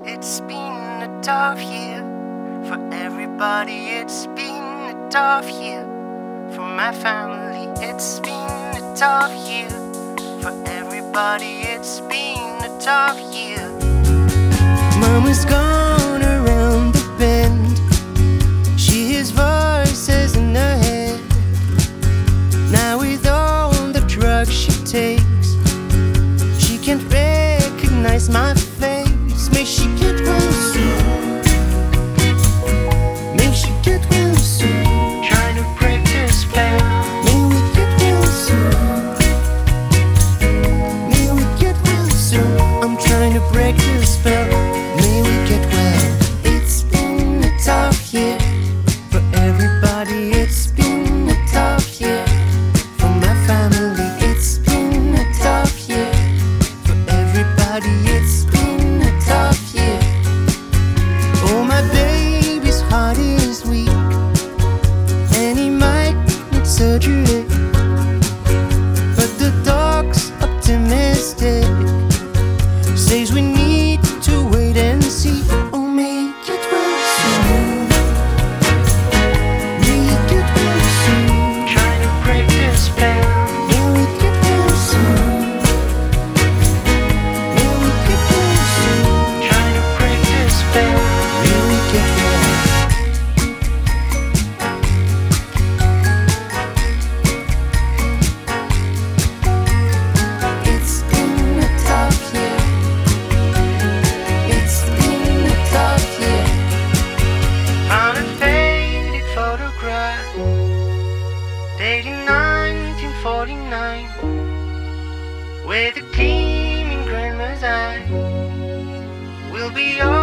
It's been a tough year for everybody. It's been a tough year for my family. It's been a tough year for everybody. It's been a tough year. Mama's gone around the bend. She hears voices in her head. Now with all the drugs she takes, she can't recognize my face. May she get well soon. May she get well soon. Trying to break this spell. May we get well soon. May we get well soon. I'm trying to break this spell. May we get well. It's been a tough year for everybody. It's been a tough year for my family. It's been a tough year for everybody. It's been a tough year. Oh, my baby's heart is weak and he might need surgery, but the doc's optimistic, says we need to wait and see. Oh, may you get well soon. May you get well soon. Trying to break this spell. May we get well soon. May we get well soon. Trying to break this spell. May we get well. It's been a tough year. It's been a tough year. Found a faded photograph dating 1949 with a gleam in grandma's eye. We'll be all